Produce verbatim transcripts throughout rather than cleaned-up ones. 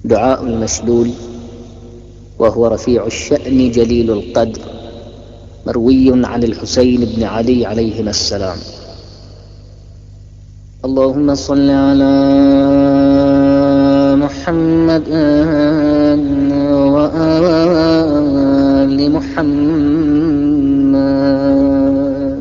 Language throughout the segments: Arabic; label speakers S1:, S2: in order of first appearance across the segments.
S1: دعاء المسلول، وهو رفيع الشأن جليل القدر، مروي عن الحسين بن علي عليهما السلام. اللهم صل على محمد وآل محمد.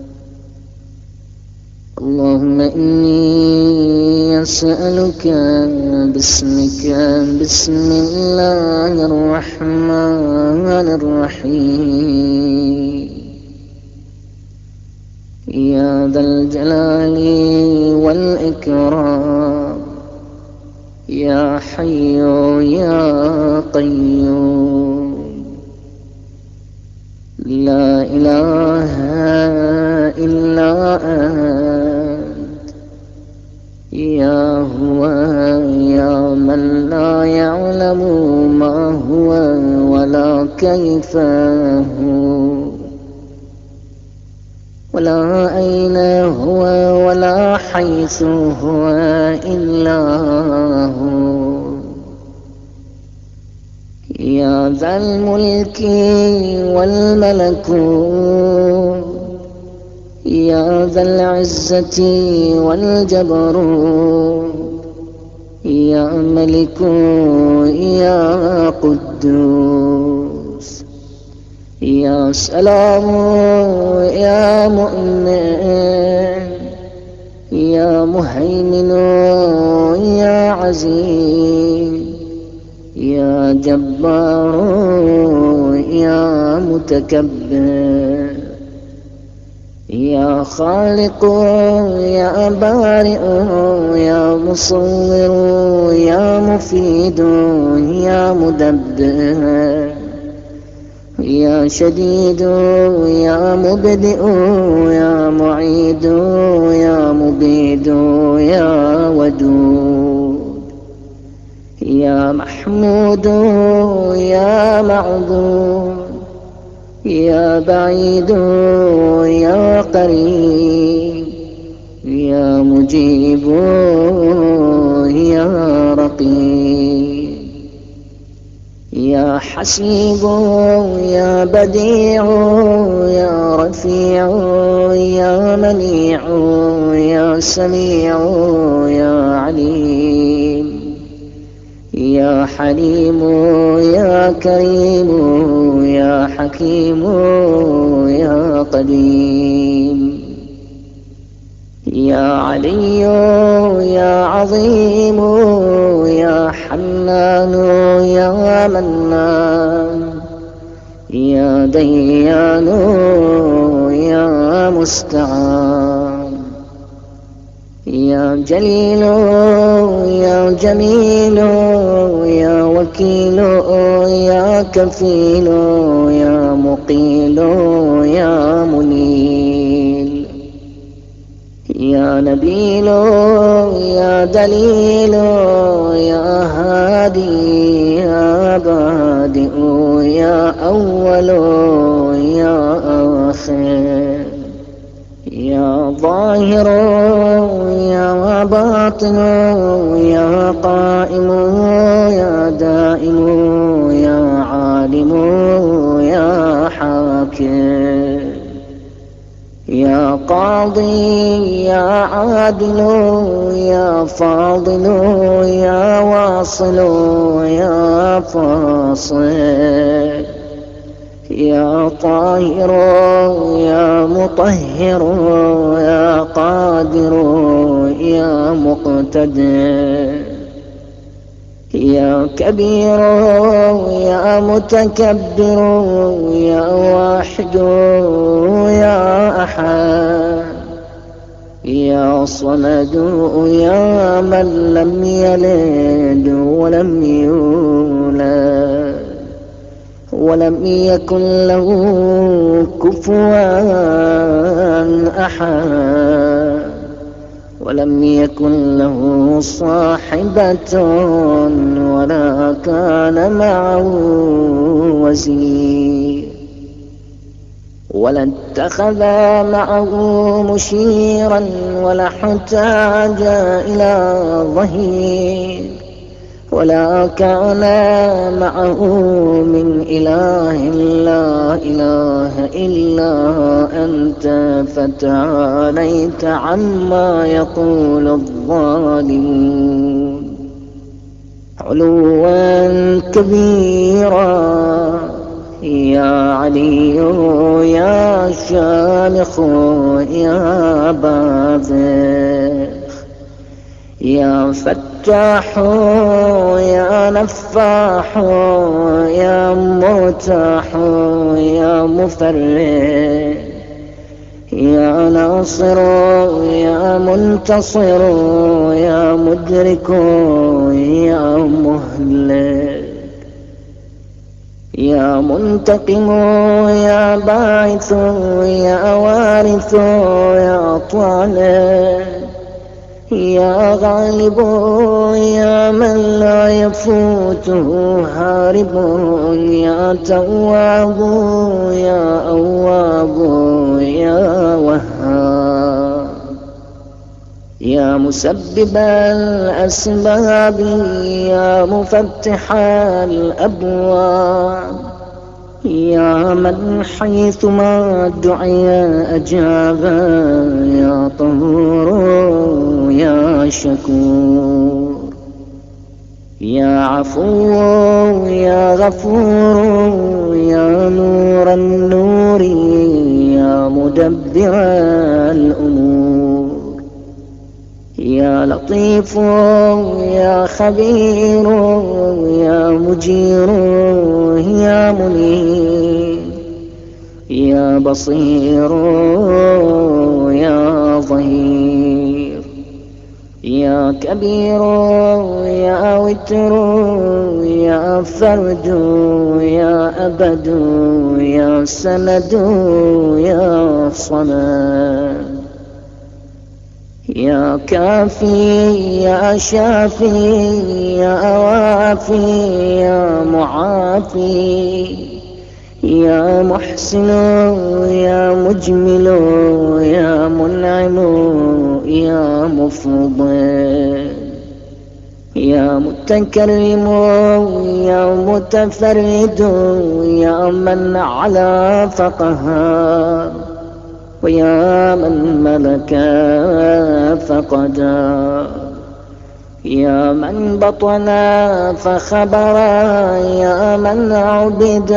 S1: اللهم إني أسألك باسمك بسم الله الرحمن الرحيم يا ذا الجلال والإكرام يا حي يا قيوم، لا إله إلا أنت يا هو يا من لا يعلم ما هو ولا كيف هو ولا أين هو ولا حيث هو إلا هو، يا ذا الملك والملكوت يا ذا العزة والجبروت يا ملك يا قدوس يا سلام يا مؤمن يا مهيمن يا عزيز يا جبار يا متكبر يا خالق يا بارئ يا مصور يا مفيد يا مدبر يا شديد يا مبدئ يا معيد يا مبيد يا ودود يا محمود يا معبود يا بعيد يا قريب يا مجيب يا رقيب يا حسيب يا بديع يا رفيع يا منيع يا سميع يا عليم يا حليم يا كريم يا حكيم يا قديم يا علي يا عظيم يا حنان يا منان يا ديان يا مستعان يا جليل يا جميل يا وكيل يا كفيل يا مقيل يا منيل يا نبيل يا دليل يا هادي يا بادئ يا أول يا آخر يا ظاهر يا باطن يا قائم يا دائم يا عالم يا حاكم يا قاضي يا عادل يا فاضل يا واصل يا فاصل يا طاهر يا مطهر يا قادر يا مقتدر يا كبير يا متكبر يا واحد يا أحد يا صمد يا من لم يلد ولم يولد ولم يكن له كفوا أحد ولم يكن له صاحبة ولا كان معه وزير ولا اتخذ معه مشيرا ولا احتاج إلى ظهير ولا كان معه من إله لا إله إلا أنت، فتعاليت عما يقول الظالمون علوا كبيرا. يا علي يا شامخ يا باذخ يا فتاح يا نفاح يا مرتاح يا مفرح يا ناصر يا منتصر يا مدرك يا مهلك يا منتقم يا باعث يا وارث يا طالب يا غالب يا من لا يفوته هارب يا تواب يا أواب يا وهاب يا مسبب الأسباب يا مفتح الأبواب يا من حيثما دعي أجاب يا طهور يا شكور يا عفو يا غفور يا نور النور يا مدبر الأمور يا لطيف يا خبير يا مجير يا منير يا بصير يا ظهير يا كبير يا وتر يا فرد يا أبد يا سند يا صمد يا كافي يا شافي يا وافي يا معافي يا محسن يا مجمل يا منعم يا مفضل يا متكرم يا متفرد يا من على فقهار ويا من ملك فقدر يا من بطن فخبر يا من عبد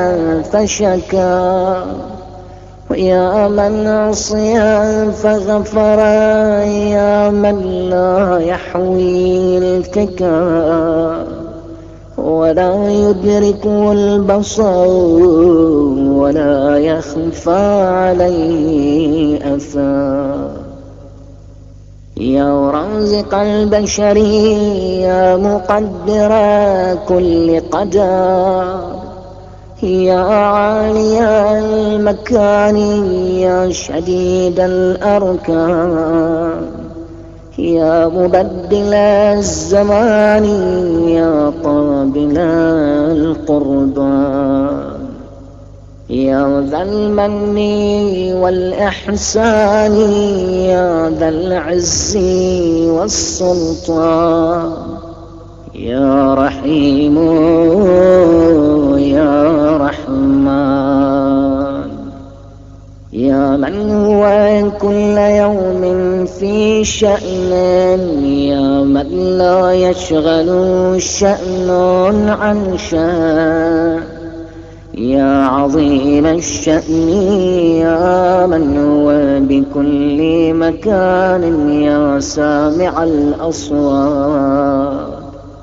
S1: فشكى ويا من عصي فغفر يا من لا يحوي الككى ولا يدرك البصر ولا يخفى عليه أثر يا رازق البشر يا مقدر كل قدر يا عالي المكان يا شديد الأركان يا مبدل الزمان يا قابل القربان يا ذا المن والإحسان يا ذا العز والسلطان يا رحيم يا رحمن يا من هو كل يوم في شأن يا من لا يشغل شأن عن شأن يا عظيم الشأن يا من هو بكل مكان يا سامع الأصوات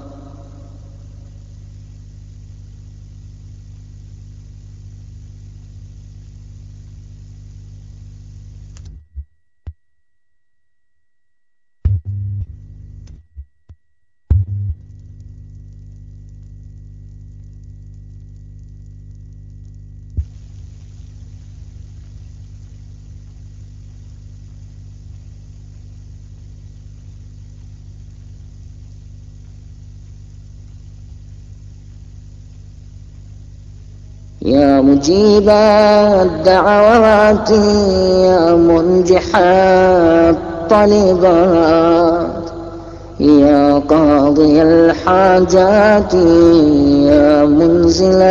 S1: يا مجيب الدعوات يا منجح الطلبات يا قاضي الحاجات يا منزل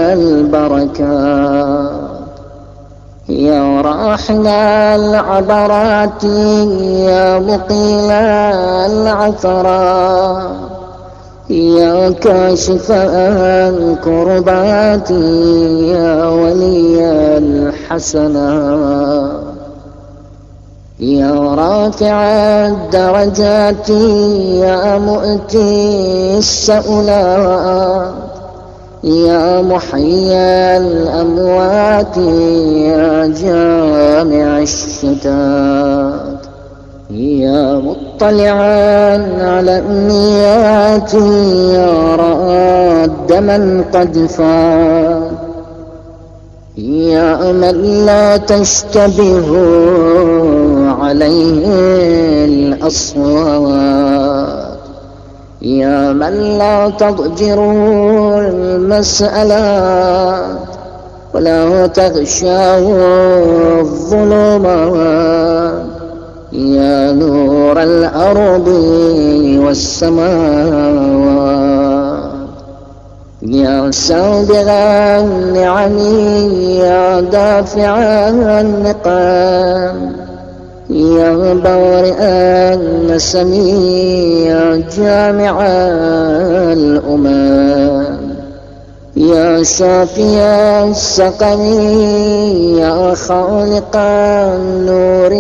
S1: البركات يا راحل العبرات يا مقيل العثرات يا كاشف الكربات يا ولي الحسنات يا رافع الدرجات يا مؤتي السؤلات يا محيي الأموات يا جامع الشتات يا مطلعا على النيات يا راد من قد فات يا من لا تشتبه عليه الأصوات يا من لا تضجر المسألات ولا تغشاه الظلمات يا نور الأرض والسماوات يا سابغ النعم يا دافع النقام يا بارئ النسم يا جامع الأمم يا شافي السقم يا خالق النور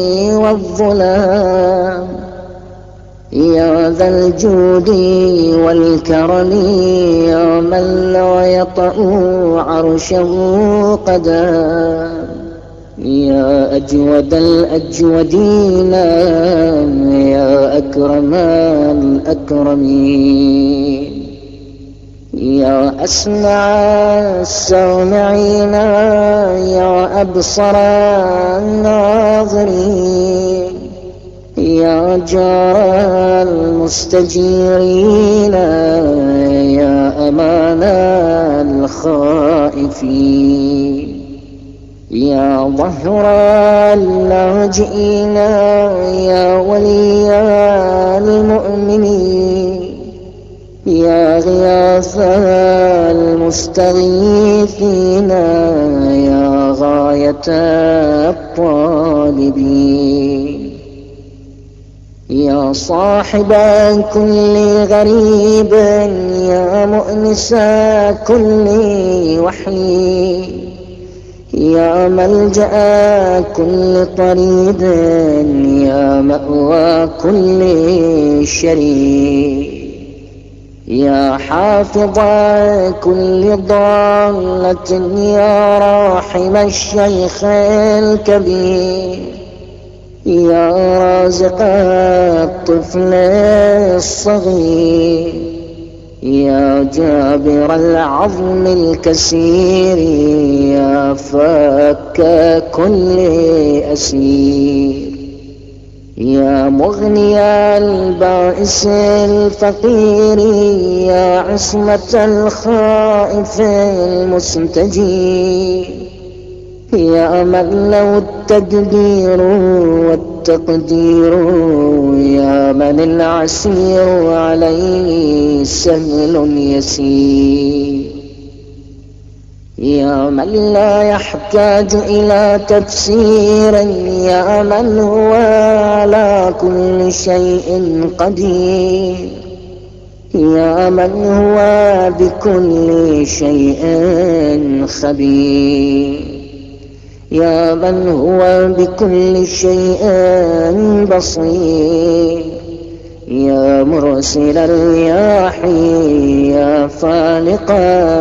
S1: والظلام يا ذا الجود والكرم يا من لا يطأ عرشه قدم يا أجود الأجودين يا أكرم الأكرمين يا أسمع السامعين يا أبصر الناظرين يا جار المستجيرين يا أمان الخائفين يا ظهر اللاجئين يا ولي المؤمنين يا غياث المستغيثين يا غاية الطالبين يا صاحب كل غريب يا مؤنس كل وحيد يا ملجأ كل طريد يا مأوى كل شريد يا حافظ كل ضالة يا راحم الشيخ الكبير يا رازق الطفل الصغير يا جابر العظم الكسير يا فك كل أسير يا مغني البائس الفقير يا عصمة الخائف المستجير يا من له التدبير والتقدير يا من العسير عليه سهل يسير يا من لا يحتاج إلى تفسير يا من هو على كل شيء قدير يا من هو بكل شيء خبير يا من هو بكل شيء بصير يا مرسل الرياح يا فالق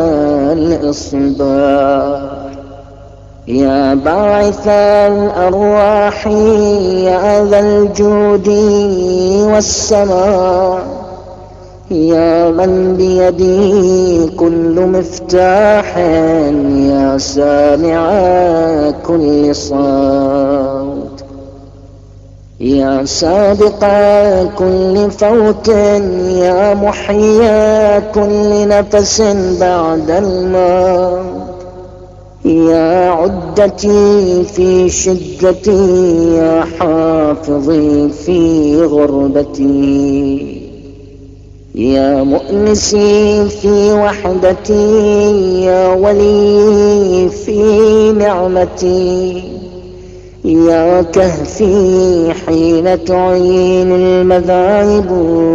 S1: الإصباح يا باعث الأرواح يا ذا الجود والسماء يا من بيدي كل مفتاح يا سامع كل صوت يا سابق كل فوت يا محيي كل نفس بعد الموت يا من لا يحتاج إلى تفسير يا من هو بكل شيء قدير يا من هو بكل شيء بصير يا مرسل الرياح يا فالق الإصباح يا باعث الأرواح يا ذا الجود والسماء يا من بيدي كل مفتاح يا سامع كل صوت يا سابق كل فوت يا محيي كل نفس بعد الموت يا عدتي في شدتي، يا حافظي في غربتي، يا مؤنسي في وحدتي، يا ولي في نعمتي، يا كهفي حين تعين المذاهب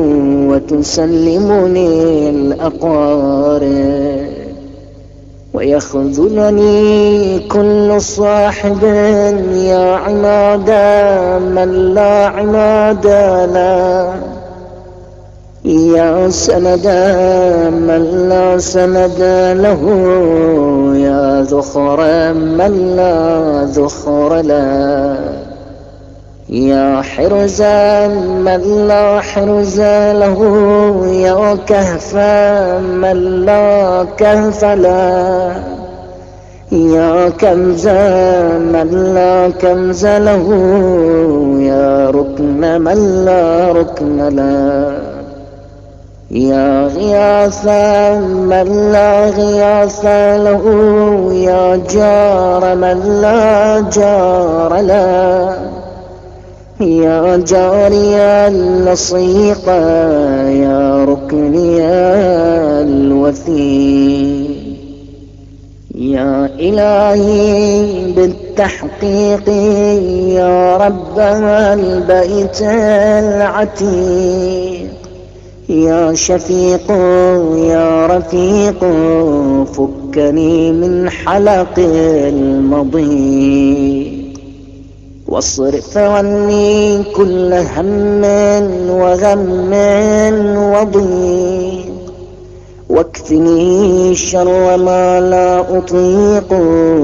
S1: وتسلمني الأقارب، ويخذلني كل صاحب يا عماد من لا عماد له، يا سند من لا سند له، يا ذخر من لا ذخر له، يا حرز من لا حرز له، يا كهف من لا كهف له، يا كنز من لا كنز له، يا ركن من لا ركن له، يا غياث من لا غياث له، يا جار من لا جار له، يا جاري اللصيق، يا ركني الوثيق، يا إلهي بالتحقيق، يا رب البيت العتيق، يا شفيق يا رفيق، فكني من حلق المضيق، واصرف عني كل هم وغم وضيق، واكفني شر ما لا أطيق،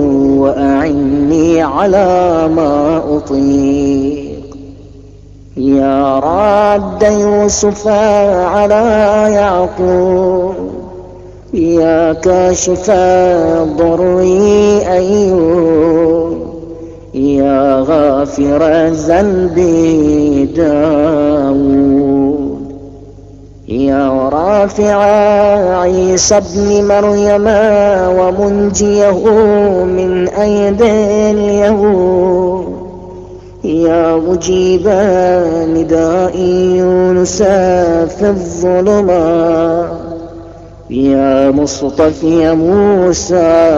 S1: وأعني على ما أطيق، يا راد يوسف على يعقوب، يا كاشف ضري أيوب، يا غافر ذنبي داود، يا رافع عيسى ابن مريم ومنجيه من أيدي اليهود، يا مجيب نداء يونس في الظلمات، يا مصطفي موسى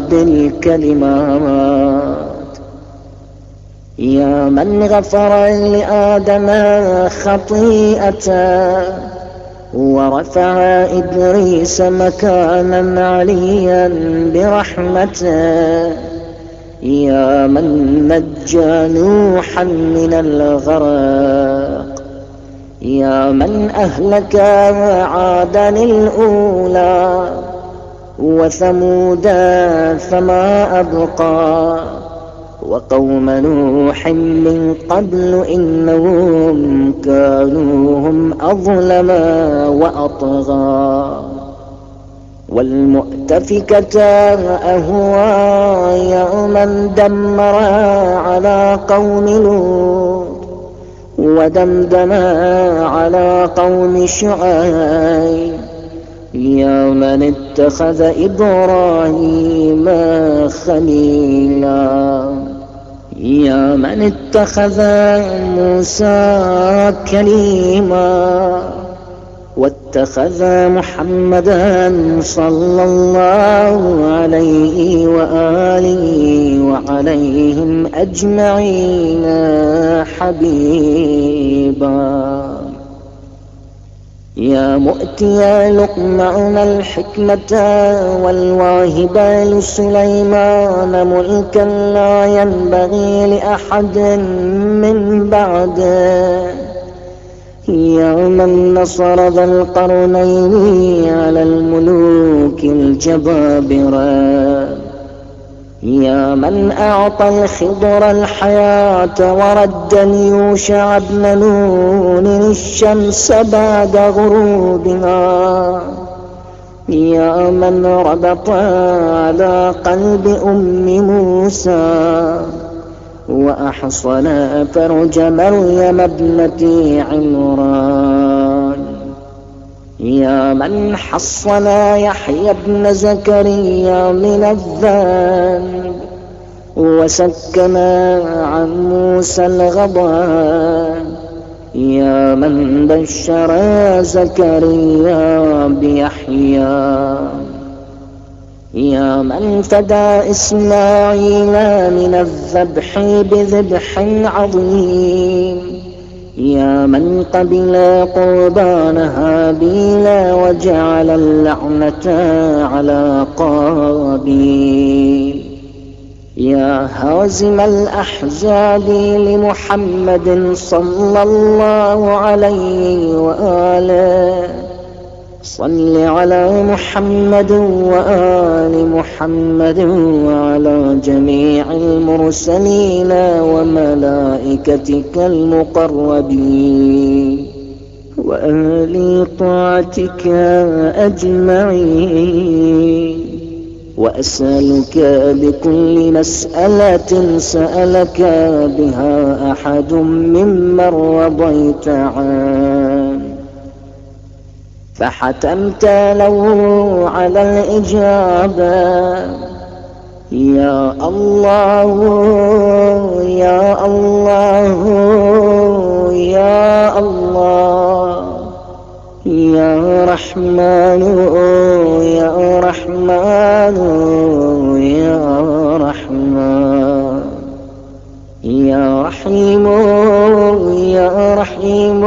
S1: بالكلمات، يا من غفر لآدم خطيئته ورفع إدريس مكانا عليا برحمته، يا من نجى نوحا من الغرق، يا من أهلك عادا الأولى وثمود فما أبقى، وقوم نوح من قبل إنهم كانوا هم أظلم وأطغى، والمؤتفكة أهوى يوما دمر على قوم لوط، ودمدم على قوم شعيب، يا من اتخذ إبراهيم خليلا، يا من اتخذ موسى كليما، واتخذ محمدا صلى الله عليه وآله وعليهم أجمعين حبيبا، يا مؤتي لقمان الحكمة والواهب لسليمان ملكا لا ينبغي لأحد من بعده، يا من نصر ذا القرنين على الملوك الجبابرة، يا من أعطى الخضر الحياة ورد يوشع بن نون الشمس بعد غروبها، يا من ربط على قلب أم موسى وأحصن فرج مريم ابنة عمران، يا من حصن يحيى بن زكريا من الذنب وسكن عن موسى الغضب، يا من بشر زكريا بيحيى، يا من فدى إسماعيل من الذبح بذبح عظيم، يا من قبل قربان هابيل وجعل اللعنة على قابيل، يا هازم الأحزاب لمحمد صلى الله عليه وآله، صل على محمد وآل محمد وعلى جميع المرسلين وملائكتك المقربين وأهل طاعتك أجمعين. وأسألك بكل مسألة سألك بها أحد ممن رضيت عنه فحتمت له على الإجابة، يا الله يا الله يا الله، يا رحمن يا رحمن يا رحمن، يا رحيم يا رحيم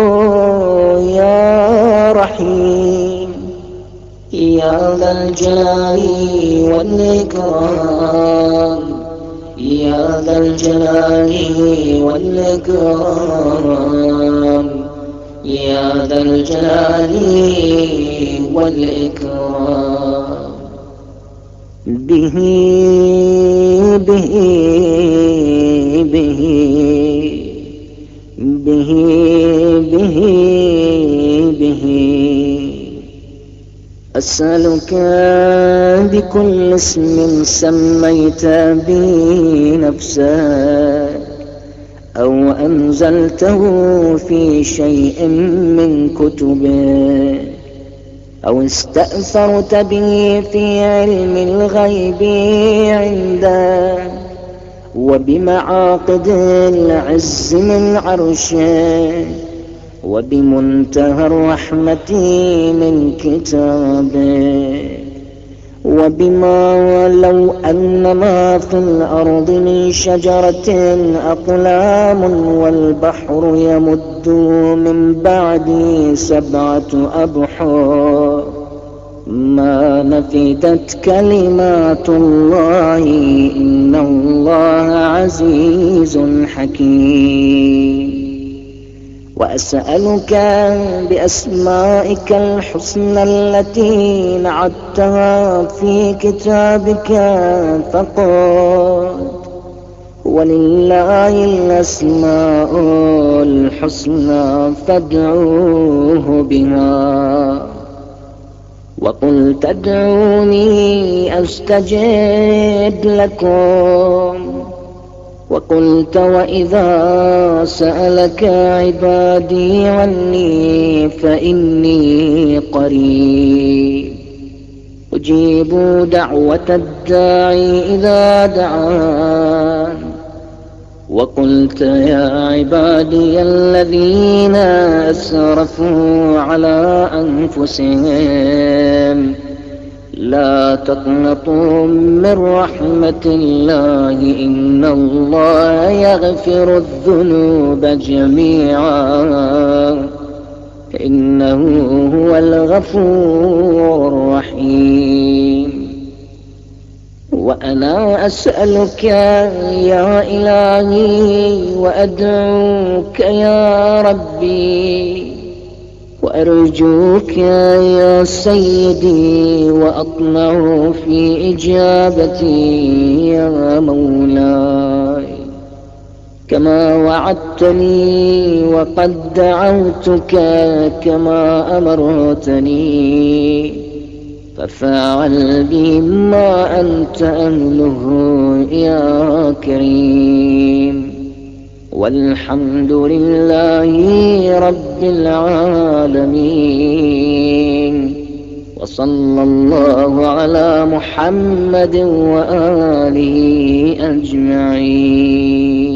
S1: يا رحيم، يا ذا الجلال والإكرام، يا ذا الجلال والإكرام، يا ذا الجلال والإكرام. به به به به به به أسألك بكل اسم سميت به نفسك أو أنزلته في شيء من كتبك أو استأثرت به في علم الغيب عندك وبمعاقد العز من عرشك وبمنتهى الرحمة من كتابك وبما لو أن ما في الأرض من شجرة أقلام والبحر يمد من بعده سبعة أبحر ما نفدت كلمات الله إن الله عزيز حكيم. وأسألك بأسمائك الحسنى التي نعتها في كتابك فقل ولله الأسماء الحسنى فادعوه بها وقل تدعوني أستجب لكم وقلت وإذا سألك عبادي عني فإني قريب أجيب دعوة الداعي إذا دعان وقلت يا عبادي الذين أسرفوا على أنفسهم لا تقنطوا من رحمة الله إن الله يغفر الذنوب جميعا إنه هو الغفور الرحيم. وأنا أسألك يا إلهي وأدعوك يا ربي وأرجوك يا سيدي وأطمع في إجابتي يا مولاي كما وعدتني وقد دعوتك كما أمرتني ففعل بي ما أنت أهله يا كريم والحمد لله رب العالمين. وصلى الله على محمد وآله أجمعين.